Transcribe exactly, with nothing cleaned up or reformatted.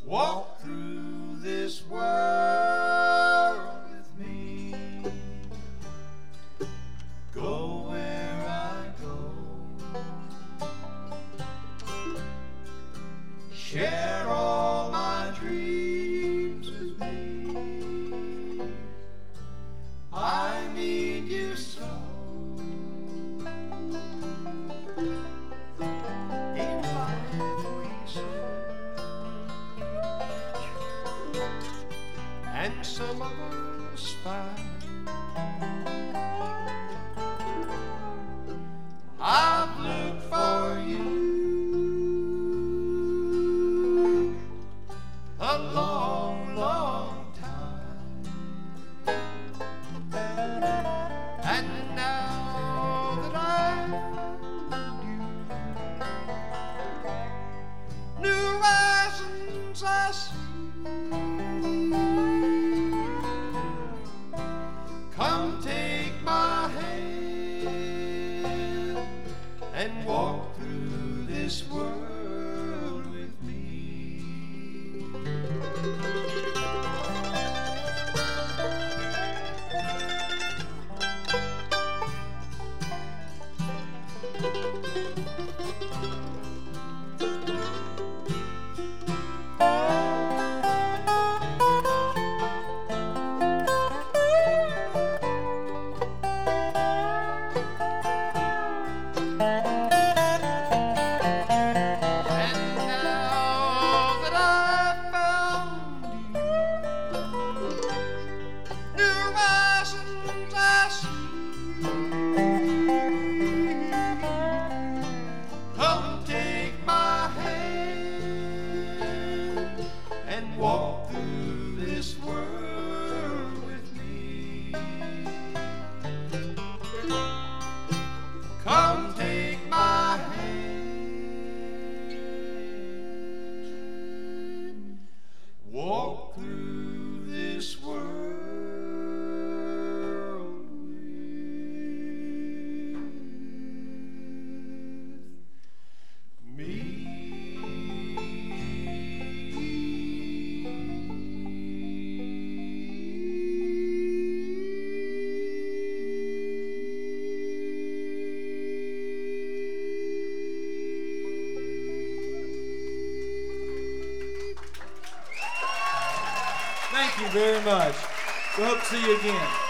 Walk through this world with me. Go where I go. Share all my dreams with me. I need you so. In life we share, and some others find. I've looked for you a long, long time, and now that I've found you, new horizons I see. Come take my hand and walk through this world with me. Walk through this world with me. Come take my hand. Walk through this world with me. Thank you very much. We hope to see you again.